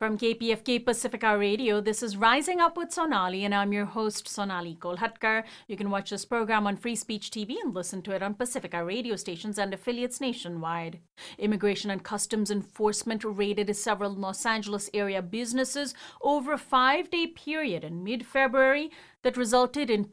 From KPFK Pacifica Radio, this is Rising Up with Sonali, and I'm your host, Sonali Kolhatkar. You can watch this program on Free Speech TV and listen to it on Pacifica radio stations and affiliates nationwide. Immigration and Customs Enforcement raided several Los Angeles area businesses over a 5-day period in mid-February that resulted in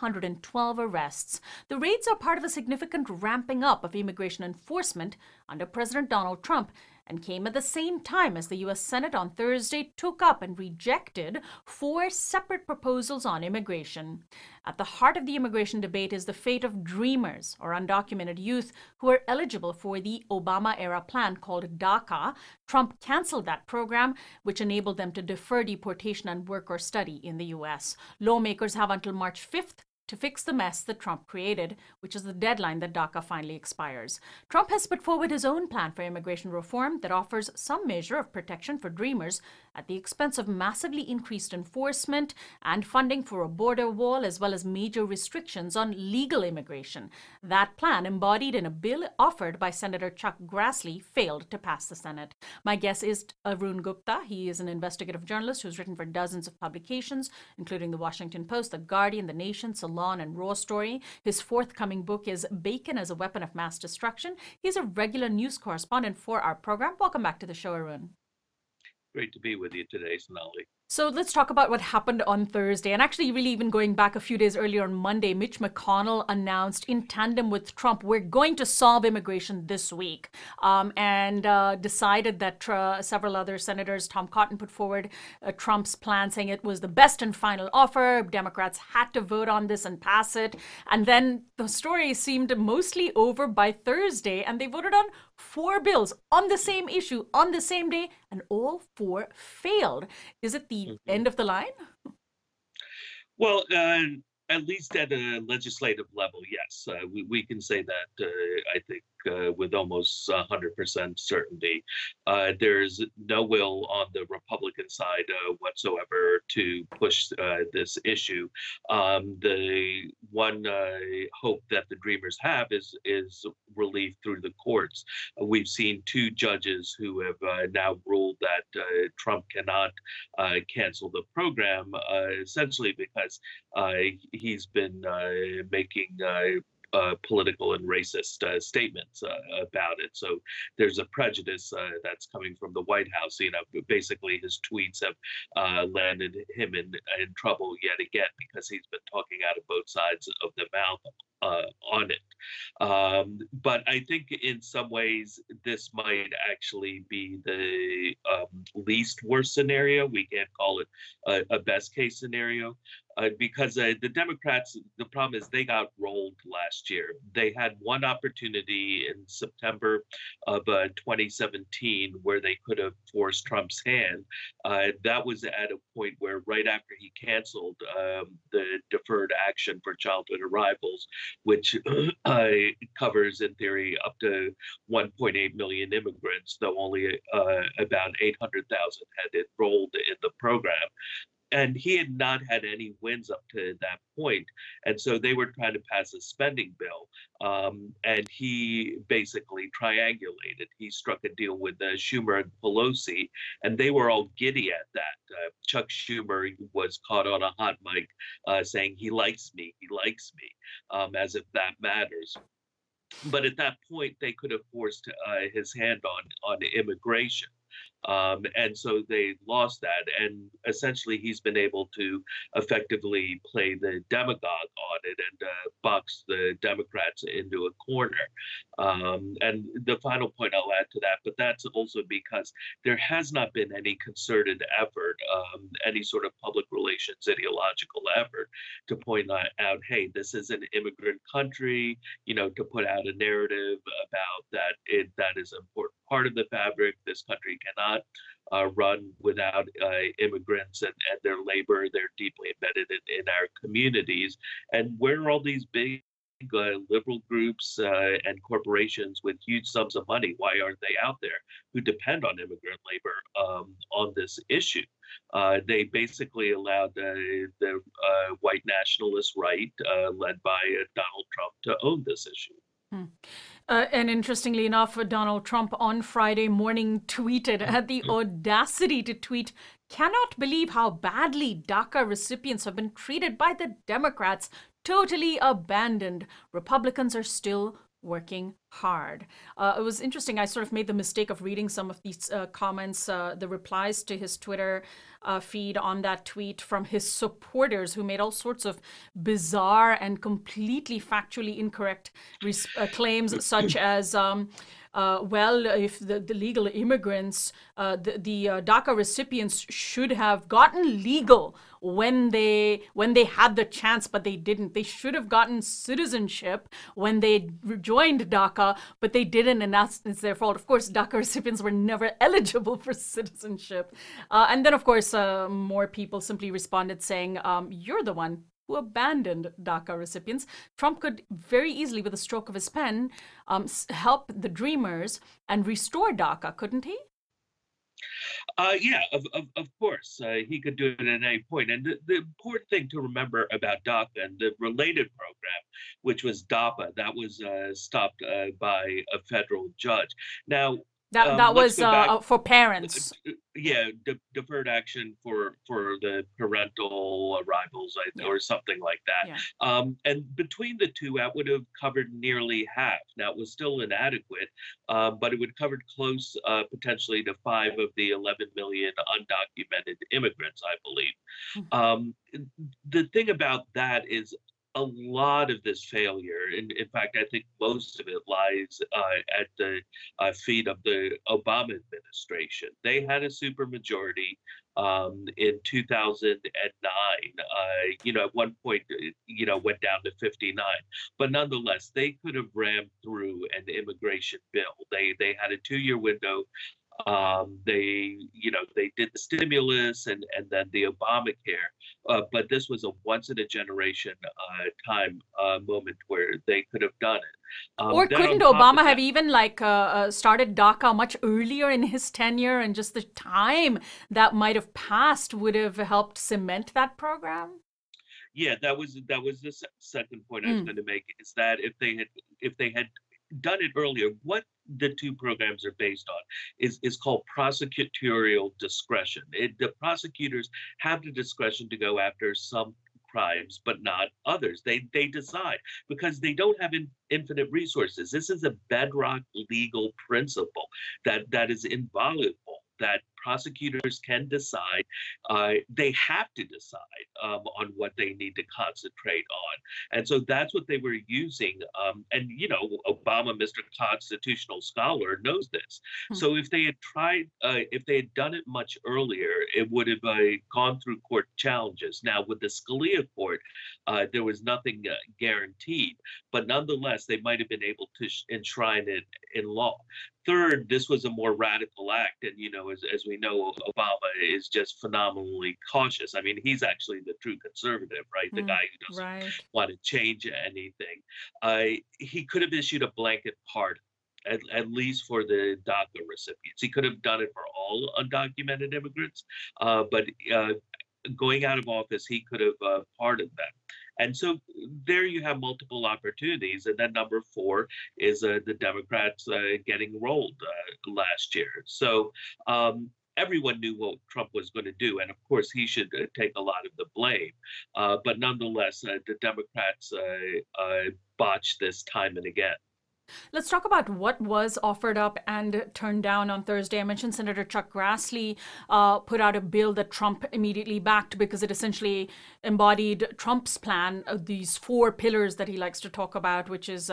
212 arrests. The raids are part of a significant ramping up of immigration enforcement under President Donald Trump and came at the same time as the U.S. Senate on Thursday took up and rejected 4 separate proposals on immigration. At the heart of the immigration debate is the fate of dreamers, or undocumented youth, who are eligible for the Obama-era plan called DACA. Trump canceled that program, which enabled them to defer deportation and work or study in the U.S. Lawmakers have until March 5th to fix the mess that Trump created, which is the deadline that DACA finally expires. Trump has put forward his own plan for immigration reform that offers some measure of protection for dreamers at the expense of massively increased enforcement and funding for a border wall, as well as major restrictions on legal immigration. That plan, embodied in a bill offered by Senator Chuck Grassley, failed to pass the Senate. My guest is Arun Gupta. He is an investigative journalist who's written for dozens of publications, including The Washington Post, The Guardian, The Nation, Salon, and Raw Story. His forthcoming book is Bacon as a Weapon of Mass Destruction. He's a regular news correspondent for our program. Welcome back to the show, Arun. Great to be with you today, Sonali. So let's talk about what happened on Thursday. And actually, really even going back a few days earlier on Monday, Mitch McConnell announced in tandem with Trump, we're going to solve immigration this week, and decided that several other senators, Tom Cotton put forward Trump's plan, saying it was the best and final offer. Democrats had to vote on this and pass it. And then the story seemed mostly over by Thursday, and they voted on 4 bills on the same issue on the same day, and all 4 failed. Is it the end of the line? Well, at least at a legislative level, yes. We can say that, I think, with almost 100% certainty. There's no will on the Republican side whatsoever to push this issue. The one hope that the Dreamers have is relief through the courts. We've seen 2 judges who have now ruled that Trump cannot cancel the program, essentially because he's been making political and racist statements about it. So there's a prejudice that's coming from the White House. You know, basically his tweets have landed him in trouble yet again because he's been talking out of both sides of the mouth on it. But I think in some ways this might actually be the least worst scenario. We can't call it a best case scenario. Because the Democrats, the problem is they got rolled last year. They had one opportunity in September of 2017 where they could have forced Trump's hand. That was at a point where right after he canceled the deferred action for childhood arrivals, which covers in theory up to 1.8 million immigrants, though only about 800,000 had enrolled in the program. And he had not had any wins up to that point. And so they were trying to pass a spending bill. And he basically triangulated. He struck a deal with Schumer and Pelosi, and they were all giddy at that. Chuck Schumer was caught on a hot mic saying, he likes me, as if that matters. But at that point, they could have forced his hand on immigration. And so they lost that. And essentially, he's been able to effectively play the demagogue on it and box the Democrats into a corner. And the final point I'll add to that, but that's also because there has not been any concerted effort, any sort of public relations ideological effort to point out, hey, this is an immigrant country, you know, to put out a narrative about that is an important part of the fabric. This country cannot run without immigrants and their labor. They're deeply embedded in our communities. And where are all these big liberal groups and corporations with huge sums of money? Why aren't they out there who depend on immigrant labor on this issue? They basically allowed the white nationalist right, led by Donald Trump, to own this issue. And interestingly enough, Donald Trump on Friday morning tweeted, had the audacity to tweet, "Cannot believe how badly DACA recipients have been treated by the Democrats. Totally abandoned. Republicans are still working hard." It was interesting. I sort of made the mistake of reading some of these comments, the replies to his Twitter feed on that tweet from his supporters, who made all sorts of bizarre and completely factually incorrect claims, such as well, if the legal immigrants, the DACA recipients should have gotten legal when they had the chance, but they didn't. They should have gotten citizenship when they joined DACA, but they didn't, and that's it's their fault. Of course, DACA recipients were never eligible for citizenship. And then, of course, more people simply responded saying, "You're the one who abandoned DACA recipients." Trump could very easily, with a stroke of his pen, help the Dreamers and restore DACA, couldn't he? Yeah, of course. He could do it at any point. And the important thing to remember about DACA and the related program, which was DAPA, that was stopped by a federal judge. Now, That let's was go back. for parents. Yeah, deferred action for the parental arrivals, Yeah. or something like that. Yeah. And between the two, that would have covered nearly half. Now, it was still inadequate, but it would have covered close, potentially, to 5 of the 11 million undocumented immigrants, I believe. Um, the thing about that is a lot of this failure, in fact, I think most of it lies at the feet of the Obama administration. They had a supermajority in 2009. At one point, went down to 59, but nonetheless, they could have rammed through an immigration bill. They had a 2-year window. They did the stimulus and then the Obamacare, but this was a once in a generation time moment where they could have done it. Or Then couldn't on top of Obama have that, even started DACA much earlier in his tenure, and just the time that might have passed would have helped cement that program? yeah, that was the second point I was going to make, is that if they had done it earlier, what the two programs are based on is called prosecutorial discretion. The prosecutors have the discretion to go after some crimes, but not others. They decide, because they don't have infinite resources. This is a bedrock legal principle that is inviolable, that prosecutors can decide. They have to decide on what they need to concentrate on. And so that's what they were using. And, Obama, Mr. Constitutional Scholar, knows this. So if they had done it much earlier, it would have gone through court challenges. Now, with the Scalia court, there was nothing guaranteed, but nonetheless, they might have been able to enshrine it in law. Third, this was a more radical act, and as we know, Obama is just phenomenally cautious. I mean, he's actually the true conservative, right? The guy who doesn't want to change anything. He could have issued a blanket pardon, at least for the DACA recipients. He could have done it for all undocumented immigrants, but going out of office, he could have pardoned them. And so there you have multiple opportunities. And then number 4 is the Democrats getting rolled last year. So everyone knew what Trump was going to do. And of course, he should take a lot of the blame. But nonetheless, the Democrats botched this time and again. Let's talk about what was offered up and turned down on Thursday. I mentioned Senator Chuck Grassley put out a bill that Trump immediately backed because it essentially embodied Trump's plan of these 4 pillars that he likes to talk about, which is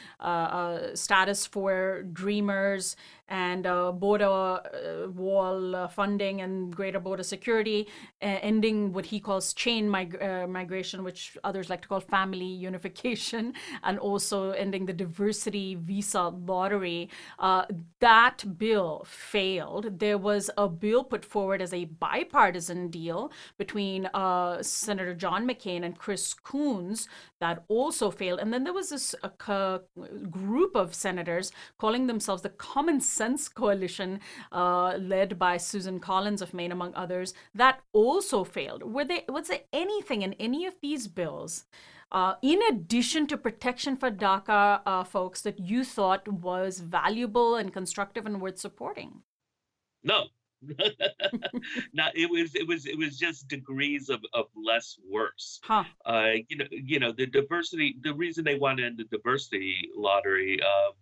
status for Dreamers and border wall funding and greater border security, ending what he calls chain migration, which others like to call family unification, and also ending the diversity visa lottery. That bill failed. There was a bill put forward as a bipartisan deal between Senator John McCain and Chris Coons that also failed. And then there was this group of senators calling themselves the Common Sense Coalition, led by Susan Collins of Maine, among others, that also failed. Was there anything in any of these bills in addition to protection for DACA folks, that you thought was valuable and constructive and worth supporting? No. Not it was just degrees of less worse. Huh. The diversity, the reason they want to end the diversity lottery,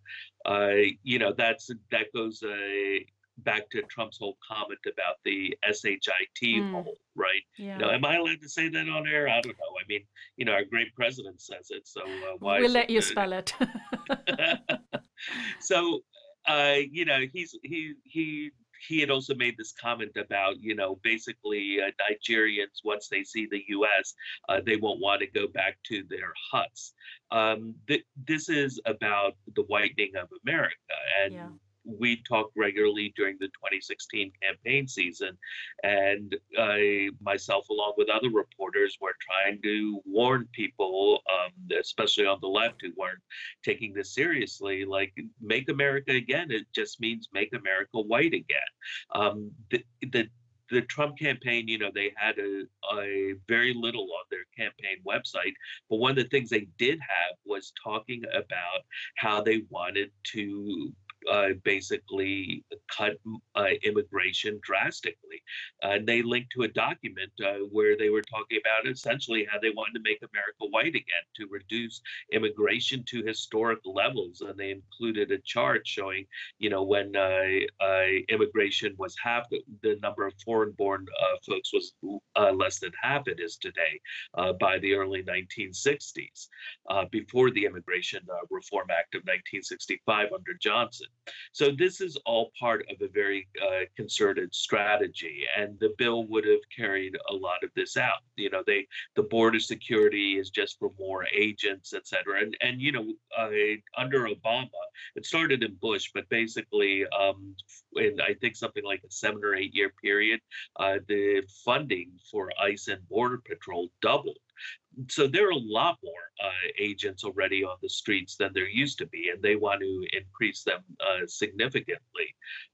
that goes back to Trump's whole comment about the SHIT hole, right? Yeah. Am I allowed to say that on air? I don't know. I mean, our great president says it, so why We'll is let you it? spell it. So, he had also made this comment about, basically Nigerians, once they see the U.S., they won't want to go back to their huts. This is about the whitening of America, and Yeah. we talked regularly during the 2016 campaign season, and myself, along with other reporters, were trying to warn people, especially on the left, who weren't taking this seriously. Like, make America again, it just means make America white again. The Trump campaign, they had a very little on their campaign website, but one of the things they did have was talking about how they wanted to basically cut immigration drastically. And they linked to a document where they were talking about essentially how they wanted to make America white again, to reduce immigration to historic levels. And they included a chart showing, when immigration was half, the number of foreign-born folks was less than half it is today by the early 1960s, before the Immigration Reform Act of 1965 under Johnson. So this is all part of a very concerted strategy, and the bill would have carried a lot of this out. The border security is just for more agents, et cetera. And under Obama, it started in Bush, but basically, in I think something like a 7 or 8 year period, the funding for ICE and Border Patrol doubled. So there are a lot more agents already on the streets than there used to be, and they want to increase them significantly.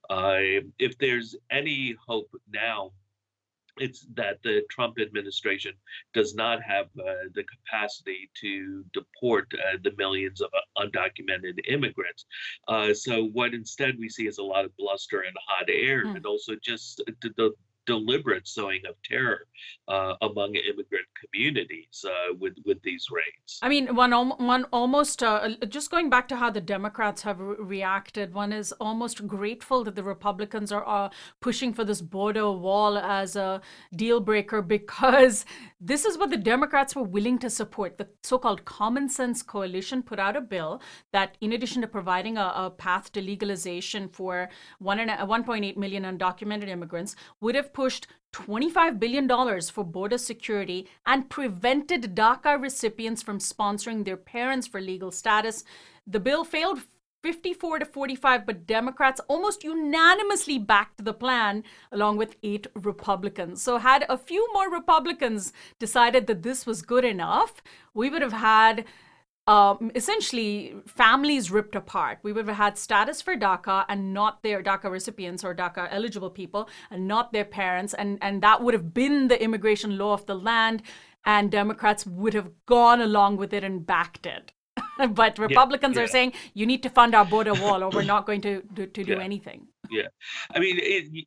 If there's any hope now, it's that the Trump administration does not have the capacity to deport the millions of undocumented immigrants. So what instead we see is a lot of bluster and hot air, and also just the deliberate sowing of terror among immigrant communities with these raids. I mean, one almost just going back to how the Democrats have reacted. One is almost grateful that the Republicans are pushing for this border wall as a deal breaker, because this is what the Democrats were willing to support. The so-called Common Sense Coalition put out a bill that, in addition to providing a path to legalization for 1.8 million undocumented immigrants, would have pushed $25 billion for border security and prevented DACA recipients from sponsoring their parents for legal status. The bill failed 54-45, but Democrats almost unanimously backed the plan, along with 8 Republicans. So had a few more Republicans decided that this was good enough, we would have had essentially families ripped apart. We would have had status for DACA and not their DACA recipients or DACA eligible people and not their parents. And that would have been the immigration law of the land. And Democrats would have gone along with it and backed it. But Republicans are saying, you need to fund our border wall or we're not going to do anything. Yeah. I mean,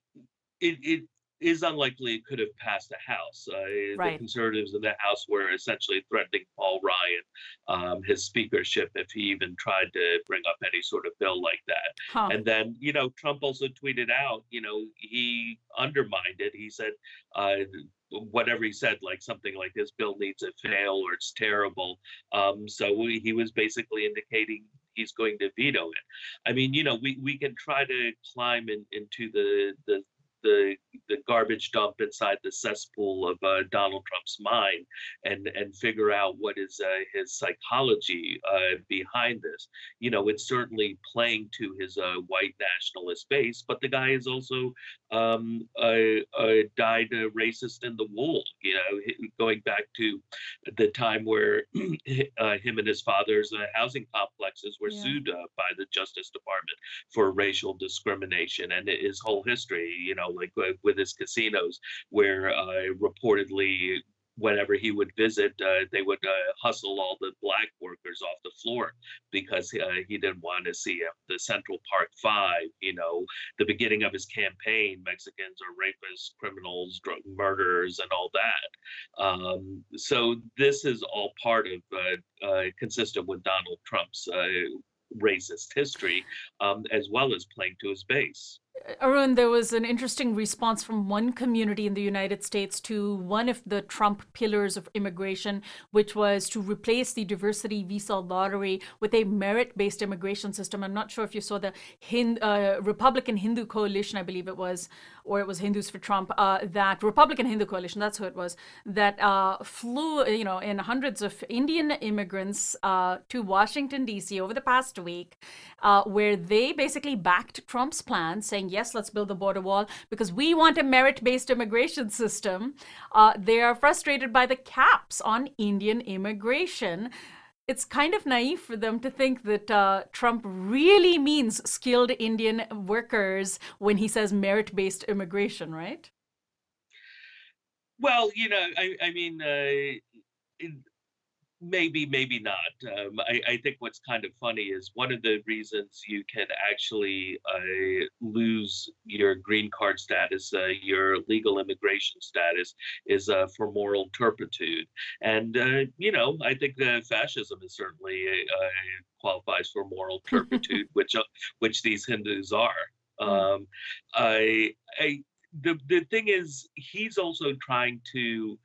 it is unlikely it could have passed the House. The conservatives in the House were essentially threatening Paul Ryan, his speakership, if he even tried to bring up any sort of bill like that. And then, Trump also tweeted out, he undermined it. He said, whatever he said, like something like this bill needs to fail or it's terrible. So he was basically indicating he's going to veto it. I mean, we can try to climb into the garbage dump inside the cesspool of Donald Trump's mind and figure out what is his psychology behind this. It's certainly playing to his white nationalist base, but the guy is also a dyed racist in the wool, going back to the time where him and his father's housing complexes were sued by the Justice Department for racial discrimination, and his whole history, like with his casinos, where reportedly whenever he would visit, they would hustle all the black workers off the floor because he didn't want to see the Central Park Five. The beginning of his campaign, Mexicans are rapists, criminals, drug murderers, and all that. So this is all part of consistent with Donald Trump's racist history, as well as playing to his base. Arun, there was an interesting response from one community in the United States to one of the Trump pillars of immigration, which was to replace the diversity visa lottery with a merit-based immigration system. I'm not sure if you saw the Republican Hindu Coalition, I believe it was, or it was Hindus for Trump, that Republican Hindu Coalition, that's who it was, that flew, in hundreds of Indian immigrants to Washington, D.C. over the past week, where they basically backed Trump's plan, saying, yes, let's build the border wall because we want a merit-based immigration system. They are frustrated by the caps on Indian immigration. It's kind of naive for them to think that Trump really means skilled Indian workers when he says merit-based immigration, right? Well, I mean, maybe not. I think what's kind of funny is one of the reasons you can actually lose your green card status, your legal immigration status, is for moral turpitude. And, I think fascism is certainly qualifies for moral turpitude, which these Hindus are. The thing is, he's also trying to,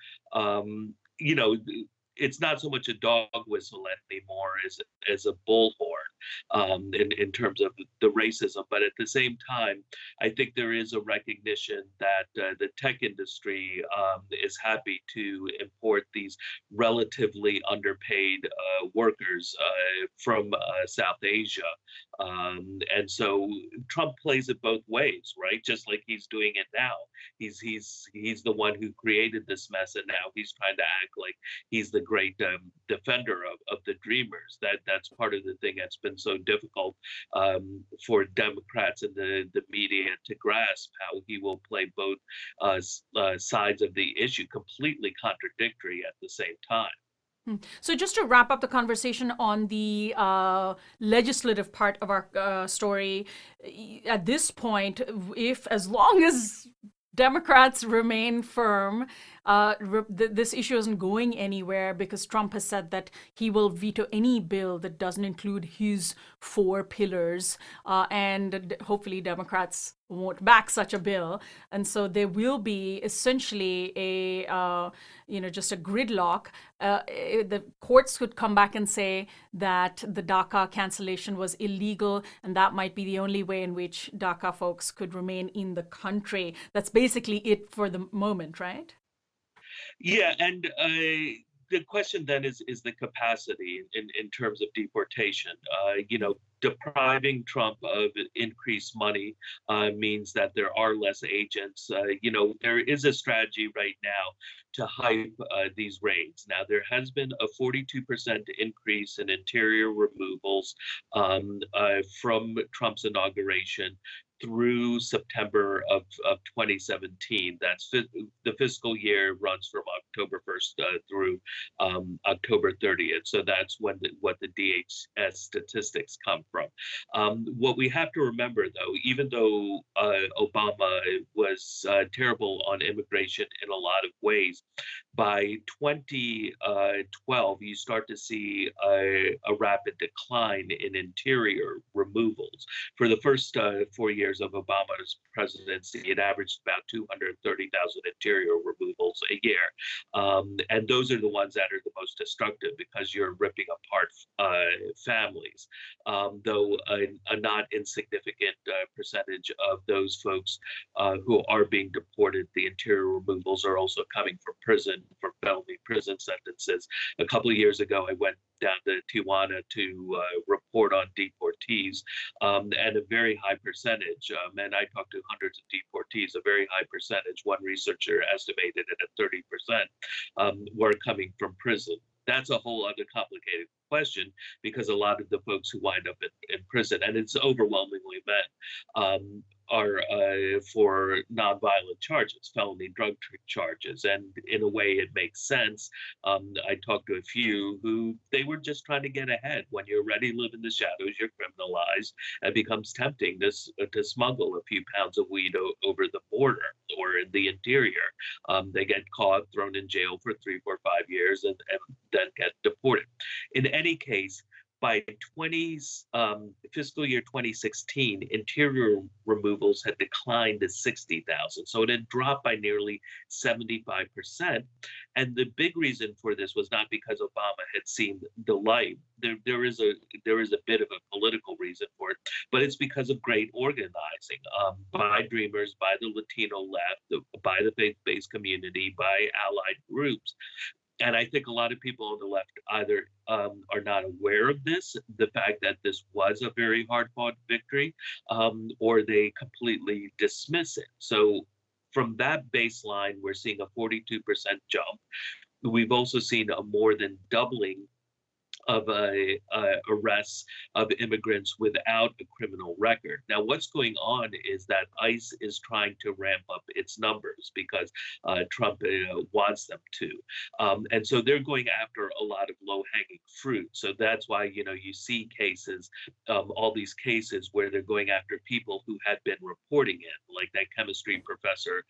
it's not so much a dog whistle anymore as a bullhorn in terms of the racism. But at the same time, I think there is a recognition that the tech industry is happy to import these relatively underpaid workers from South Asia. And so Trump plays it both ways, right? Just like he's doing it now. He's the one who created this mess, and now he's trying to act like he's the great defender of the Dreamers. That's part of the thing that's been so difficult for Democrats and the media to grasp, how he will play both sides of the issue, completely contradictory at the same time. So just to wrap up the conversation on the legislative part of our story, at this point, as long as Democrats remain firm, this issue isn't going anywhere because Trump has said that he will veto any bill that doesn't include his 4 pillars, and hopefully Democrats won't back such a bill. And so there will be essentially just a gridlock. The courts could come back and say that the DACA cancellation was illegal, and that might be the only way in which DACA folks could remain in the country. That's basically it for the moment, right? Yeah, and the question then is the capacity in terms of deportation. Depriving Trump of increased money means that there are less agents. There is a strategy right now to hype these raids. Now, there has been a 42% increase in interior removals from Trump's inauguration through September of 2017. That's the fiscal year runs from October 1st through October 30th. So that's what the DHS statistics come from. What we have to remember, though, even though Obama was terrible on immigration in a lot of ways, by 2012, you start to see a rapid decline in interior removals. For the first 4 years of Obama's presidency, it averaged about 230,000 interior removals a year. And those are the ones that are the most destructive because you're ripping apart families. Though a not insignificant percentage of those folks who are being deported, the interior removals are also coming from prison for felony prison sentences. A couple of years ago, I went down to Tijuana to report on deportees, and a very high percentage, and I talked to hundreds of deportees, a very high percentage, one researcher estimated it at 30%, were coming from prison. That's a whole other complicated question because a lot of the folks who wind up in prison, and it's overwhelmingly men, for nonviolent charges, felony drug charges, and in a way, it makes sense. I talked to a few who they were just trying to get ahead. When you're ready to live in the shadows, you're criminalized. It becomes tempting to smuggle a few pounds of weed over the border or in the interior. They get caught, thrown in jail for 3, 4, 5 years, and then get deported. In any case, by fiscal year 2016, interior removals had declined to 60,000. So it had dropped by nearly 75%. And the big reason for this was not because Obama had seen the light. There is a bit of a political reason for it, but it's because of great organizing by Dreamers, by the Latino left, by the faith-based community, by allied groups. And I think a lot of people on the left either are not aware of this, the fact that this was a very hard-fought victory, or they completely dismiss it. So from that baseline, we're seeing a 42% jump. We've also seen a more than doubling of arrests of immigrants without a criminal record. Now, what's going on is that ICE is trying to ramp up its numbers because Trump wants them to. And so they're going after a lot of low-hanging fruit. So that's why, you see cases, all these cases where they're going after people who had been reporting it, like that chemistry professor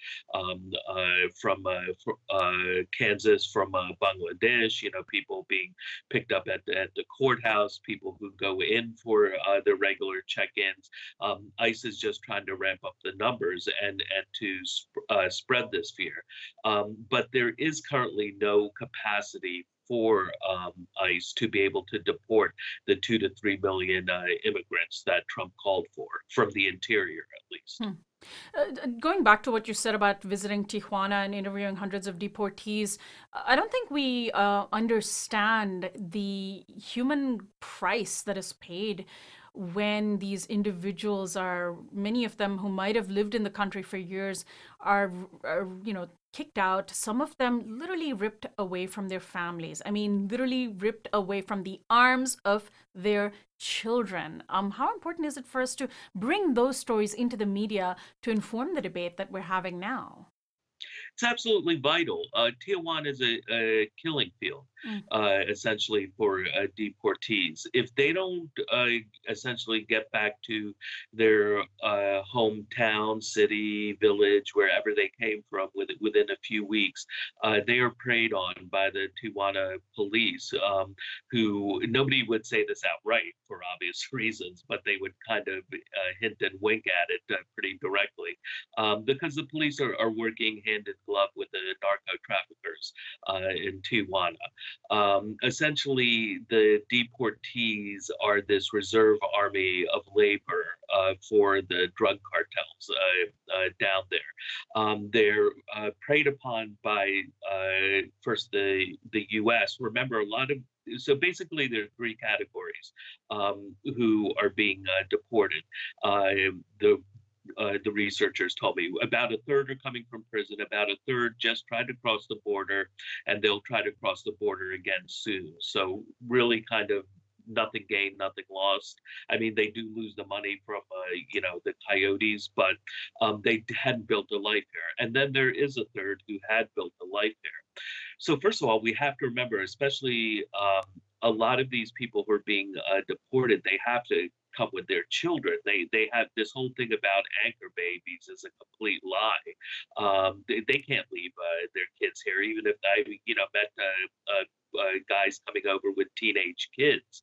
from Kansas, from Bangladesh, people being picked up at the courthouse, people who go in for the regular check-ins. ICE is just trying to ramp up the numbers and to spread this fear. But there is currently no capacity for ICE to be able to deport the 2 to 3 million immigrants that Trump called for, from the interior at least. Going back to what you said about visiting Tijuana and interviewing hundreds of deportees, I don't think we understand the human price that is paid when these individuals many of them who might have lived in the country for years are kicked out. Some of them literally ripped away from their families. I mean, literally ripped away from the arms of their children. How important is it for us to bring those stories into the media to inform the debate that we're having now? It's absolutely vital. Tijuana is a killing field, essentially, for deportees. If they don't essentially get back to their hometown, city, village, wherever they came from within a few weeks, they are preyed on by the Tijuana police, who nobody would say this outright for obvious reasons, but they would kind of hint and wink at it pretty directly, because the police are working hand in glove with the narco traffickers in Tijuana. Essentially, the deportees are this reserve army of labor for the drug cartels down there. They're preyed upon by first the U.S. Remember, so basically there are 3 categories who are being deported. The researchers told me about a third are coming from prison, about a third just tried to cross the border, and they'll try to cross the border again soon. So really kind of nothing gained, nothing lost. I mean, they do lose the money from, the coyotes, but they hadn't built a life here. And then there is a third who had built a life here. So first of all, we have to remember, especially a lot of these people who are being deported, they have to come with their children. They have this whole thing about anchor babies is a complete lie. They can't leave their kids here, even if I met guys coming over with teenage kids,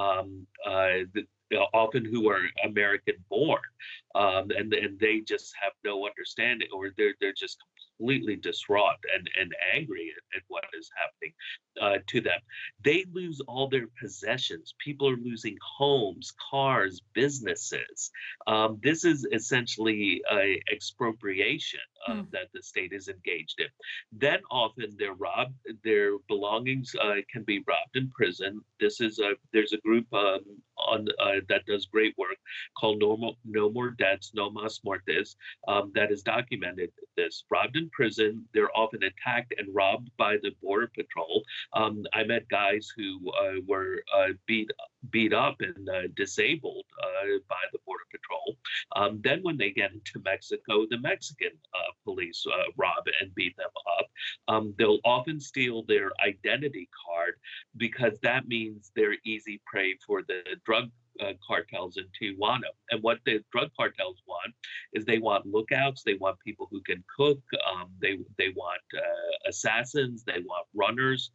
often who are American born, and they just have no understanding, or they're just completely distraught and angry at what is happening to them. They lose all their possessions. People are losing homes, cars, businesses. This is essentially expropriation that the state is engaged in. Then often they're robbed. Their belongings can be robbed in prison. There's a group on that does great work called No More Deaths, No Mas Muertes, that has documented this. Robbed in prison, they're often attacked and robbed by the Border Patrol. I met guys who were beat up and disabled by the Border Patrol. Then when they get into Mexico, the Mexican police rob and beat them up. They'll often steal their identity card because that means they're easy prey for the drug cartels in Tijuana. And what the drug cartels want is they want lookouts, they want people who can cook, they want assassins, they want runners.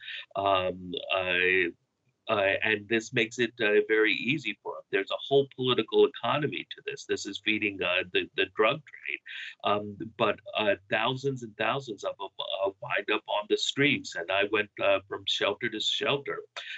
And this makes it very easy for them. There's a whole political economy to this. This is feeding the drug trade. But thousands and thousands of them wind up on the streets. And I went from shelter to shelter,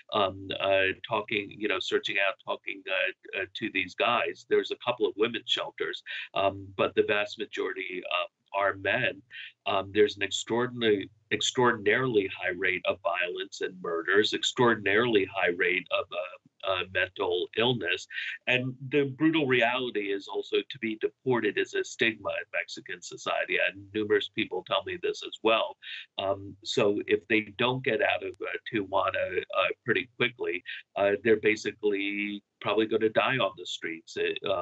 talking, searching out, talking to these guys. There's a couple of women's shelters, but the vast majority are men. There's an extraordinarily high rate of violence and murders, extraordinarily high rate of mental illness. And the brutal reality is also to be deported is a stigma in Mexican society. And numerous people tell me this as well. So if they don't get out of Tijuana pretty quickly, they're basically probably going to die on the streets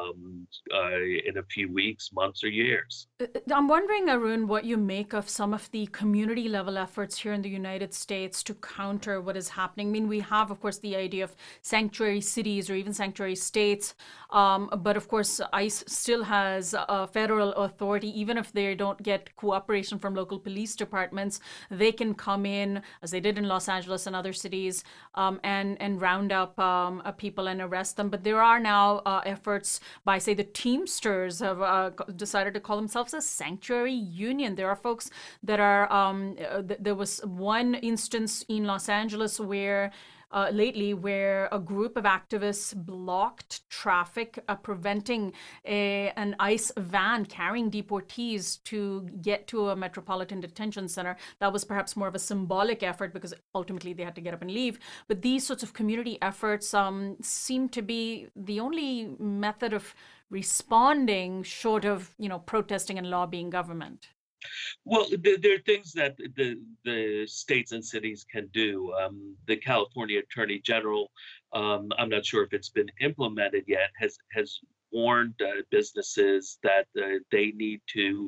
in a few weeks, months, or years. I'm wondering, Arun, what you make of some of the community level efforts here in the United States to counter what is happening. I mean, we have, of course, the idea of sanctuary cities or even sanctuary states, but of course, ICE still has a federal authority. Even if they don't get cooperation from local police departments, they can come in, as they did in Los Angeles and other cities, and round up people and arrest them. But there are now efforts by, say, the Teamsters have decided to call themselves a sanctuary union. There are folks that are, there was one instance in Los Angeles where lately where a group of activists blocked traffic, preventing an ICE van carrying deportees to get to a metropolitan detention center. That was perhaps more of a symbolic effort because ultimately they had to get up and leave. But these sorts of community efforts seem to be the only method of responding short of, protesting and lobbying government. Well, there are things that the states and cities can do. The California Attorney General, I'm not sure if it's been implemented yet, has warned businesses that they need to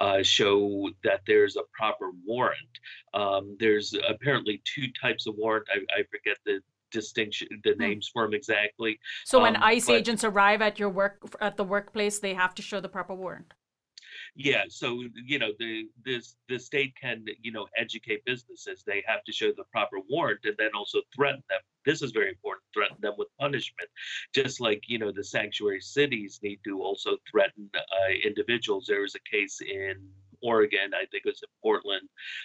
show that there's a proper warrant. There's apparently two types of warrant. I forget the distinction, the names for them exactly. So when ICE agents arrive at the workplace, they have to show the proper warrant. Yeah, so the state can educate businesses. They have to show the proper warrant and then also threaten them. This is very important. Threaten them with punishment, just like the sanctuary cities need to also threaten individuals. There was a case in Oregon, I think it was in Portland,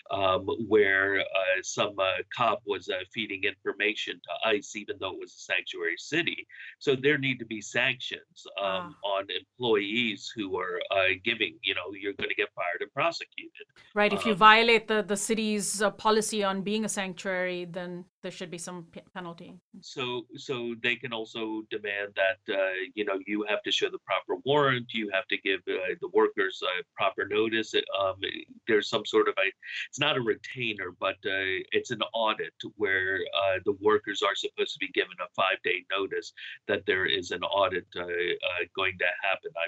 where some cop was feeding information to ICE, even though it was a sanctuary city. So there need to be sanctions on employees who are giving, you're going to get fired and prosecuted. Right. If you violate the city's policy on being a sanctuary, then there should be some penalty. So they can also demand that, you have to show the proper warrant. You have to give the workers proper notice. There's some sort of it's not a retainer, but it's an audit where the workers are supposed to be given a 5-day notice that there is an audit going to happen, I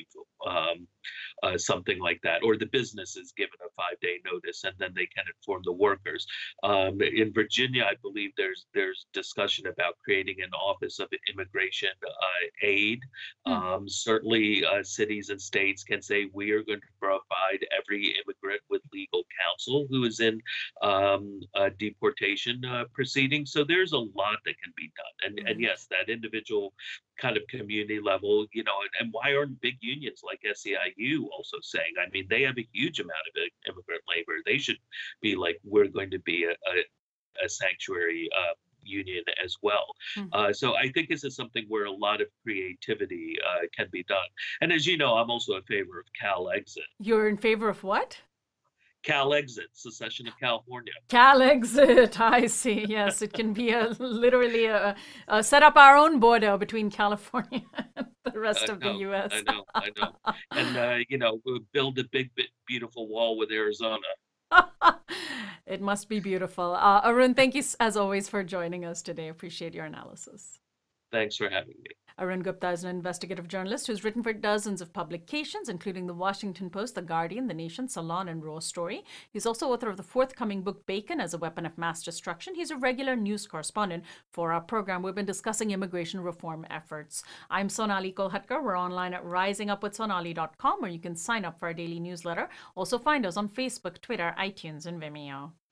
believe, something like that. Or the business is given a 5-day notice and then they can inform the workers. In Virginia, I believe there's discussion about creating an Office of Immigration Aid. Certainly cities and states can say we are going to provide every immigrant with legal counsel who is in deportation proceedings. So there's a lot that can be done. And yes, that individual kind of community level, and why aren't big unions like SEIU also saying, I mean, they have a huge amount of immigrant labor. They should be like, we're going to be a sanctuary union as well. So I think this is something where a lot of creativity can be done. And as you know, I'm also in favor of Cal exit. You're in favor of what? CalExit, secession of California. CalExit, I see. Yes, it can be literally set up our own border between California and the rest of the U.S. I know. And, we'll build a big, beautiful wall with Arizona. It must be beautiful. Arun, thank you as always for joining us today. Appreciate your analysis. Thanks for having me. Arun Gupta is an investigative journalist who's written for dozens of publications, including The Washington Post, The Guardian, The Nation, Salon, and Raw Story. He's also author of the forthcoming book, Bacon as a Weapon of Mass Destruction. He's a regular news correspondent for our program. We've been discussing immigration reform efforts. I'm Sonali Kolhatkar. We're online at risingupwithsonali.com, where you can sign up for our daily newsletter. Also find us on Facebook, Twitter, iTunes, and Vimeo.